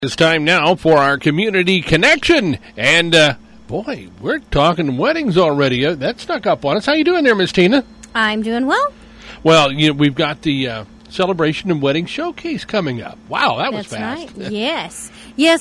It's time now for our community connection, and boy, we're talking weddings already. That snuck up on us. How you doing there, Miss Tina? I'm doing well. Well, we've got the celebration and wedding showcase coming up. Wow, that was fast. Right. Yes.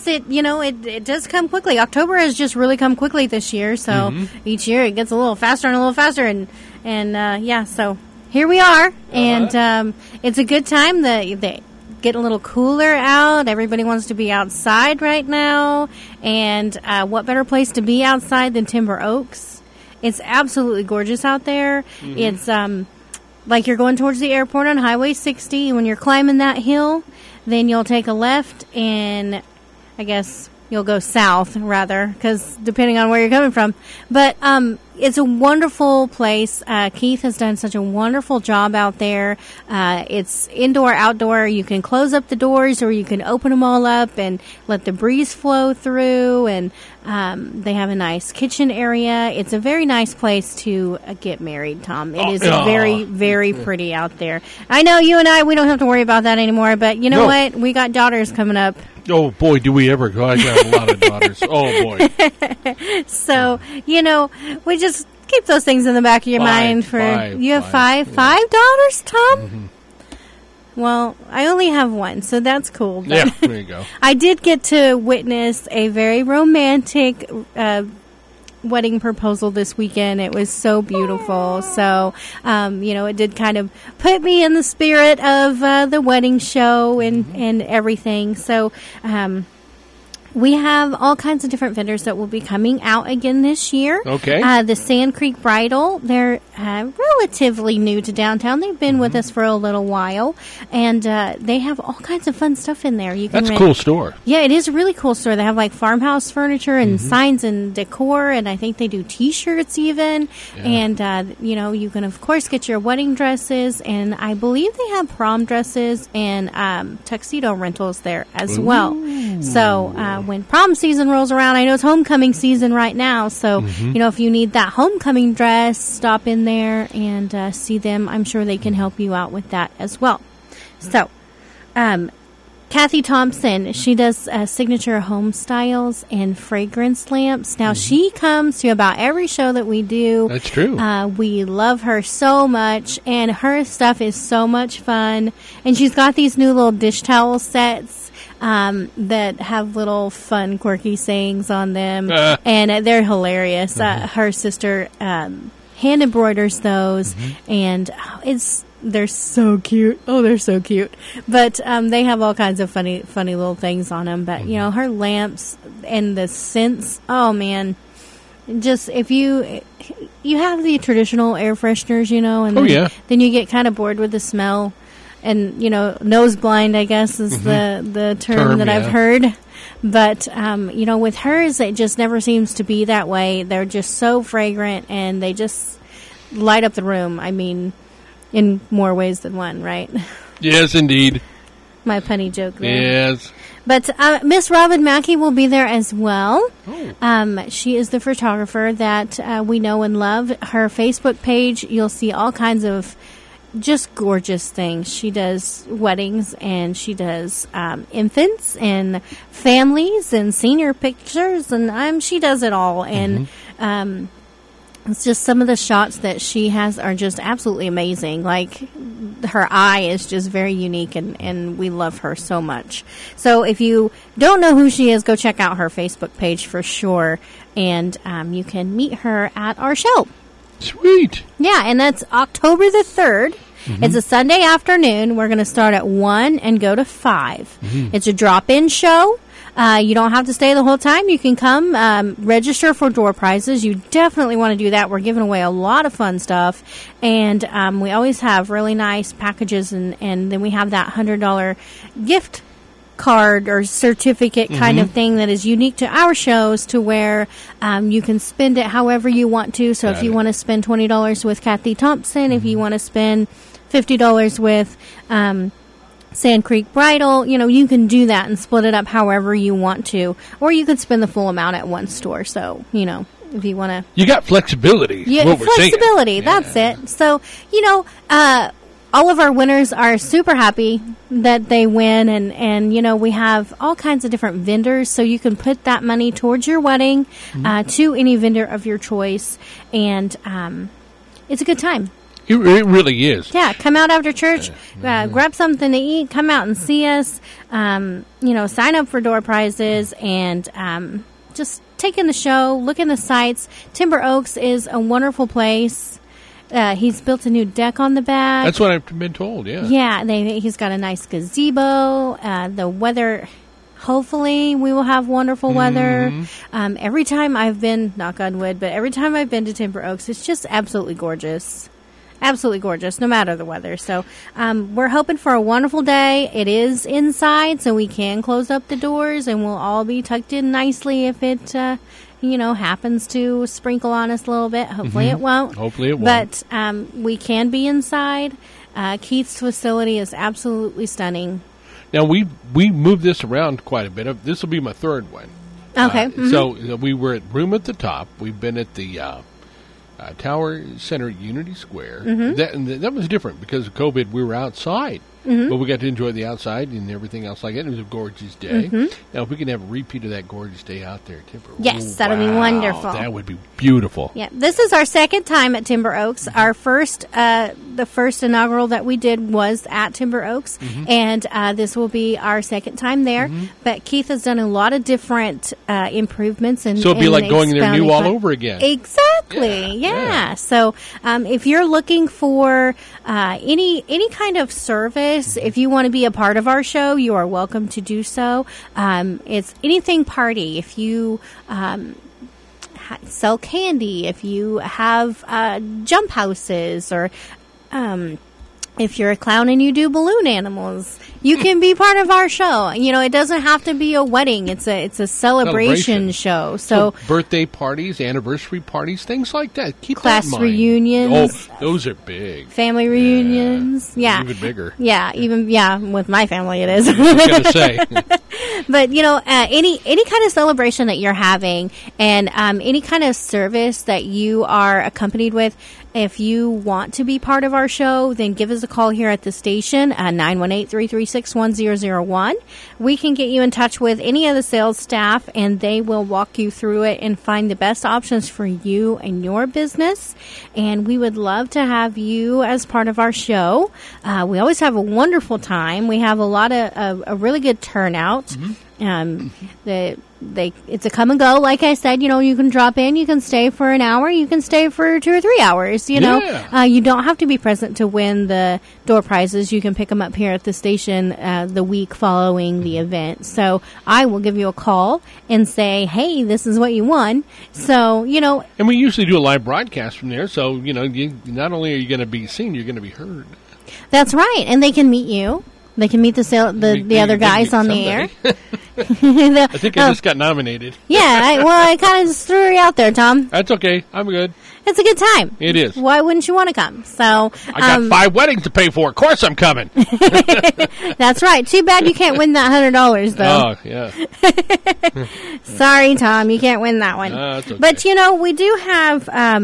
It does come quickly. October has just really come quickly this year, so each year it gets a little faster and a little faster, and so here we are, and it's a good time. The get a little cooler out. Everybody wants to be outside right now. And what better place to be outside than Timber Oaks? It's absolutely gorgeous out there. It's like you're going towards the airport on Highway 60. And when you're climbing that hill, then you'll take a left and I guess you'll go south, rather, because depending on where you're coming from. But it's a wonderful place. Keith has done such a wonderful job out there. It's indoor, outdoor. You can close up the doors or you can open them all up and let the breeze flow through. And they have a nice kitchen area. It's a very nice place to get married, Tom. It is very, very pretty out there. I know you and I, we don't have to worry about that anymore. But you know what? We got daughters coming up. Oh, boy, do we ever go. I got a lot of daughters. Oh, boy. So, we just keep those things in the back of your mind. You have five daughters, Tom? Well, I only have one, so that's cool. Yeah, there you go. I did get to witness a very romantic wedding proposal this weekend. It was so beautiful. So, it did kind of put me in the spirit of the wedding show and everything. So, we have all kinds of different vendors that will be coming out again this year. Okay. The Sand Creek Bridal, they're relatively new to downtown. They've been with us for a little while, and they have all kinds of fun stuff in there. That's a cool store. Yeah, it is a really cool store. They have like farmhouse furniture and signs and decor, and I think they do T-shirts even. Yeah. And, you can, of course, get your wedding dresses, and I believe they have prom dresses and tuxedo rentals there as well. So, when prom season rolls around, I know it's homecoming season right now, so, if you need that homecoming dress, stop in there and see them. I'm sure they can help you out with that as well. So, Kathy Thompson, she does signature home styles and fragrance lamps. Now, she comes to about every show that we do. That's true. We love her so much, and her stuff is so much fun. And she's got these new little dish towel sets that have little fun, quirky sayings on them, and they're hilarious. Her sister hand embroiders those, and they're so cute. Oh, they're so cute. But they have all kinds of funny little things on them. But her lamps and the scents. Oh man, just if you have the traditional air fresheners, and then you get kind of bored with the smell. And, nose blind, I guess, is the term that I've heard. But, with hers, it just never seems to be that way. They're just so fragrant, and they just light up the room. I mean, in more ways than one, right? Yes, indeed. My punny joke there. Yes. But Miss Robin Mackey will be there as well. Oh. She is the photographer that we know and love. Her Facebook page, you'll see all kinds of just gorgeous things. She does weddings, and she does infants and families and senior pictures, and she does it all. And it's just some of the shots that she has are just absolutely amazing. Like, her eye is just very unique, and we love her so much. So if you don't know who she is, go check out her Facebook page for sure, and you can meet her at our show. Sweet. Yeah, and that's October the 3rd. It's a Sunday afternoon. We're going to start at 1 and go to 5. It's a drop-in show. You don't have to stay the whole time. You can come register for door prizes. You definitely want to do that. We're giving away a lot of fun stuff. And we always have really nice packages, and then we have that $100 gift card or certificate kind of thing that is unique to our shows, to where you can spend it however you want to. So if you want to spend $20 with Kathy Thompson, if you want to spend $50 with Sand Creek Bridal, you can do that and split it up however you want to, or you could spend the full amount at one store. So if you want to, you got flexibility. Yeah, flexibility. That's it. So all of our winners are super happy that they win, and you know, we have all kinds of different vendors, so you can put that money towards your wedding to any vendor of your choice, and it's a good time. It really is. Yeah, come out after church, grab something to eat, come out and see us, you know, sign up for door prizes, and just take in the show, look in the sights. Timber Oaks is a wonderful place. He's built a new deck on the back. That's what I've been told, yeah. Yeah, he's got a nice gazebo. The weather, hopefully we will have wonderful weather. Every time I've been, knock on wood, but every time I've been to Timber Oaks, it's just absolutely gorgeous. Absolutely gorgeous, no matter the weather. So we're hoping for a wonderful day. It is inside, so we can close up the doors, and we'll all be tucked in nicely if it you know, happens to sprinkle on us a little bit. Hopefully it won't. Hopefully it won't. But we can be inside. Keith's facility is absolutely stunning. Now, we moved this around quite a bit. This will be my third one. Okay. So we were at Room at the Top. We've been at the Tower Center at Unity Square. That was different because of COVID. We were outside. But we got to enjoy the outside and everything else like that. It was a gorgeous day. Now, if we can have a repeat of that gorgeous day out there at Timber Oaks. Yes, that'll be wonderful. That would be beautiful. Yeah, this is our second time at Timber Oaks. Our first, the first inaugural that we did was at Timber Oaks, and this will be our second time there. But Keith has done a lot of different improvements. And so it'd be like going there new all over again. Exactly, yeah. So if you're looking for any kind of service, if you want to be a part of our show, you are welcome to do so. It's anything party. If you sell candy, if you have jump houses, or if you're a clown and you do balloon animals, you can be part of our show. You know, it doesn't have to be a wedding. It's a celebration show. So birthday parties, anniversary parties, things like that. Keep class that in mind. reunions. Oh, those are big. Family reunions. Yeah. Even bigger. Yeah, with my family it is. I was going to say. But, you know, any kind of celebration that you're having, and any kind of service that you are accompanied with, if you want to be part of our show, then give us a call here at the station, 918-336-1001. We can get you in touch with any of the sales staff, and they will walk you through it and find the best options for you and your business. And we would love to have you as part of our show. We always have a wonderful time. We have a lot of a really good turnout. It's a come and go. Like I said, you know, you can drop in, you can stay for an hour, you can stay for 2 or 3 hours. You know, you don't have to be present to win the door prizes. You can pick them up here at the station the week following the event. So I will give you a call and say, hey, this is what you won. So, you know, and we usually do a live broadcast from there. So, you know, not only are you going to be seen, you're going to be heard. That's right, and they can meet you. They can meet the other guys on the air. I think I just got nominated. Yeah, I kind of just threw you out there, Tom. That's okay. I'm good. It's a good time. It is. Why wouldn't you want to come? So I got 5 weddings to pay for. Of course I'm coming. That's right. Too bad you can't win that $100, though. Oh, yeah. Sorry, Tom. You can't win that one. That's okay. But, you know, we do have...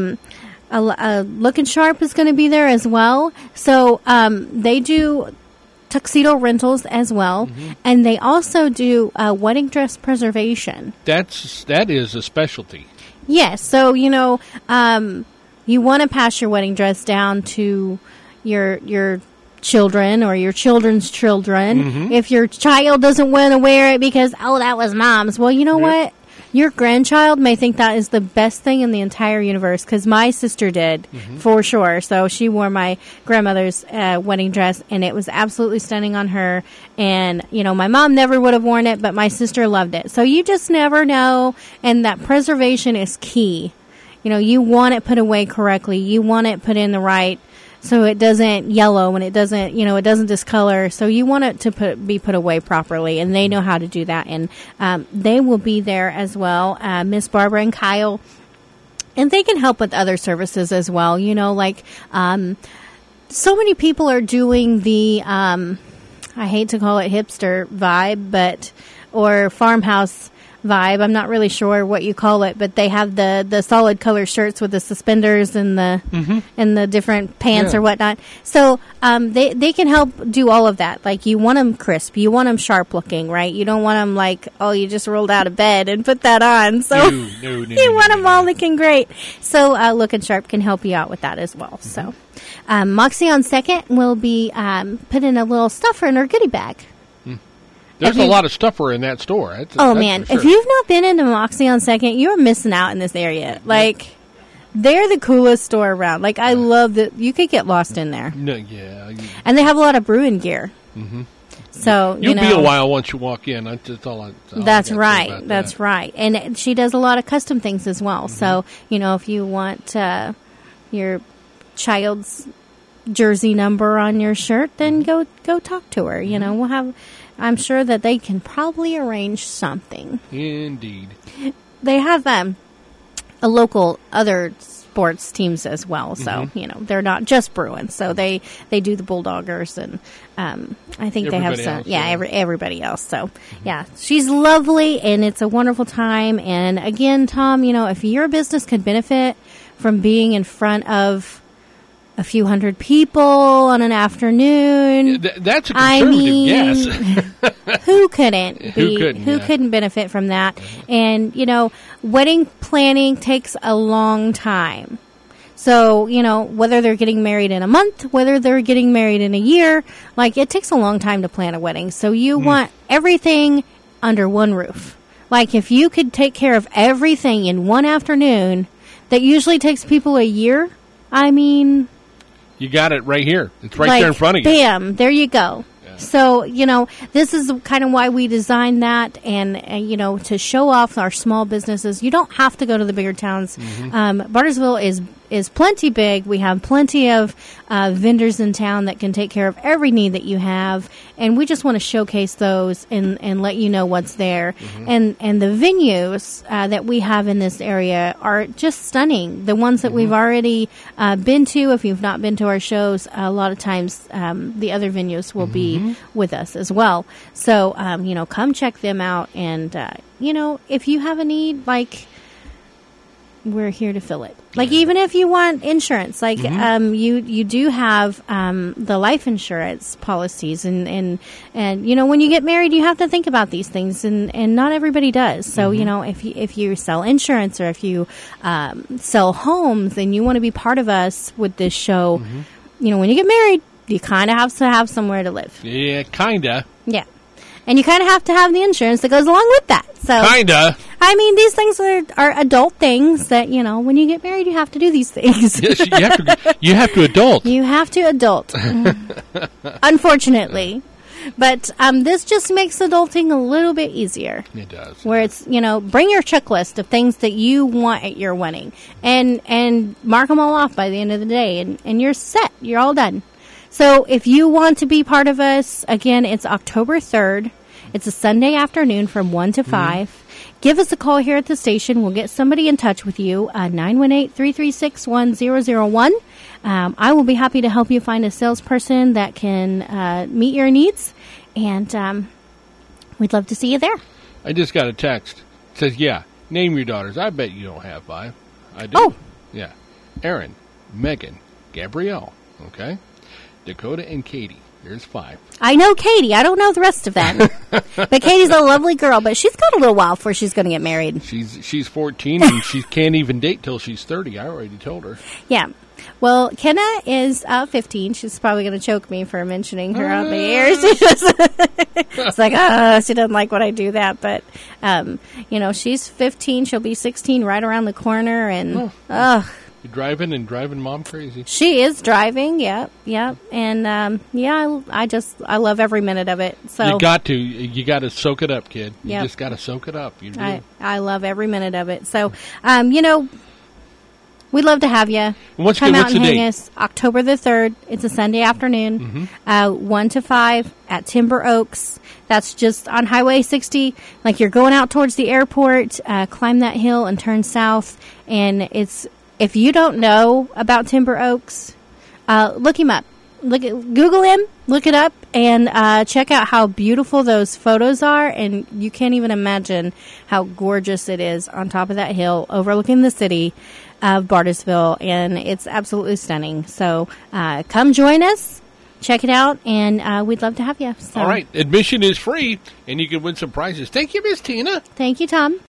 Looking Sharp is going to be there as well. So they do tuxedo rentals as well, and they also do wedding dress preservation. That is a specialty. Yes. So, you know, you want to pass your wedding dress down to your children or your children's children. If your child doesn't want to wear it because, oh, that was mom's, well, you know what? Your grandchild may think that is the best thing in the entire universe, because my sister did, for sure. So she wore my grandmother's wedding dress, and it was absolutely stunning on her. And, you know, my mom never would have worn it, but my sister loved it. So you just never know, and that preservation is key. You know, you want it put away correctly. You want it put in the right, so it doesn't yellow and it doesn't, you know, it doesn't discolor. So you want it to be put away properly, and they know how to do that. And they will be there as well, Miss Barbara and Kyle. And they can help with other services as well. You know, like so many people are doing the, I hate to call it hipster vibe, or farmhouse vibe. I'm not really sure what you call it, but they have the solid color shirts with the suspenders and the different pants or whatnot. So they can help do all of that. Like, you want them crisp, you want them sharp looking, right? You don't want them like, oh, you just rolled out of bed and put that on. So you want them all looking great. So Looking Sharp can help you out with that as well. So Moxie on 2nd will be putting a little stuffer in her goodie bag. There's a lot of stuffer in that store. That's man, sure. If you've not been into Moxie on 2nd, you're missing out in this area. Like, they're the coolest store around. Like, I love that you could get lost in there. No, yeah. And they have a lot of brewing gear. Mm-hmm. So, You'll be a while once you walk in. That's all That's right. That's right. And she does a lot of custom things as well. Mm-hmm. So, if you want your child's jersey number on your shirt, then go talk to her. I'm sure that they can probably arrange something. Indeed. They have a local other sports teams as well, so they're not just Bruins. So they do the Bulldoggers, and I think they have some. Everybody else. So she's lovely, and it's a wonderful time. And again, Tom, if your business could benefit from being in front of a few hundred people on an afternoon. That's a conservative guess. Who couldn't benefit from that? And, wedding planning takes a long time. So, whether they're getting married in a month, whether they're getting married in a year, it takes a long time to plan a wedding. So you want everything under one roof. Like, if you could take care of everything in one afternoon, that usually takes people a year. You got it right here. It's right there in front of you. Bam, there you go. Yeah. So, this is kind of why we designed that, and to show off our small businesses. You don't have to go to the bigger towns. Bartersville is plenty big. We have plenty of vendors in town that can take care of every need that you have, and we just want to showcase those and let you know what's there. And the venues that we have in this area are just stunning. The ones that we've already been to, if you've not been to our shows, a lot of times the other venues will be with us as well. So, come check them out, and, if you have a need, we're here to fill it. Even if you want insurance, you do have the life insurance policies, and when you get married, you have to think about these things, and not everybody does. So if you sell insurance, or if you sell homes, and you want to be part of us with this show, when you get married, you kind of have to have somewhere to live. Yeah, kinda. Yeah. And you kind of have to have the insurance that goes along with that. So, kinda. These things are adult things that, when you get married, you have to do these things. Yes, you have to adult. You have to adult. Unfortunately. But this just makes adulting a little bit easier. It does. Where it's, bring your checklist of things that you want at your wedding. And mark them all off by the end of the day. And you're set. You're all done. So if you want to be part of us, again, it's October 3rd. It's a Sunday afternoon from 1 to 5. Give us a call here at the station. We'll get somebody in touch with you, 918-336-1001. I will be happy to help you find a salesperson that can meet your needs, and we'd love to see you there. I just got a text. It says, name your daughters. I bet you don't have 5. I do. Oh. Yeah. Erin, Megan, Gabrielle, okay? Dakota and Katie. There's 5. I know Katie. I don't know the rest of them. But Katie's a lovely girl, but she's got a little while before she's going to get married. She's 14, and she can't even date till she's 30. I already told her. Yeah. Well, Kenna is 15. She's probably going to choke me for mentioning her on the air. It's like, she doesn't like when I do that. But, she's 15. She'll be 16 right around the corner. And, You're driving mom crazy. She is driving, yep. And, I love every minute of it. So you got to soak it up, kid. You just got to soak it up. You do. I love every minute of it. So, we'd love to have you. Come out and hang date? us October the 3rd. It's a Sunday afternoon, 1 to 5 at Timber Oaks. That's just on Highway 60. You're going out towards the airport, climb that hill and turn south. And if you don't know about Timber Oaks, look him up. Google him, look it up, and check out how beautiful those photos are. And you can't even imagine how gorgeous it is on top of that hill overlooking the city of Bartlesville. And it's absolutely stunning. So come join us. Check it out, and we'd love to have you. So. All right. Admission is free, and you can win some prizes. Thank you, Miss Tina. Thank you, Tom.